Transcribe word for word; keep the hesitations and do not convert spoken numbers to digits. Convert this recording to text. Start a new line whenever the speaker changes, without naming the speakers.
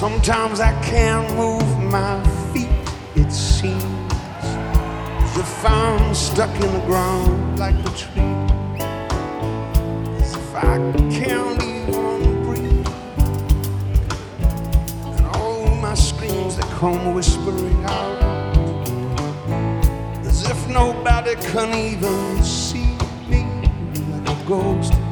Sometimes I can't move my feet, it seems as if I'm stuck in the ground like a tree, as if I can't even breathe, and all my screams that come whispering out, as if nobody can even see me like a ghost.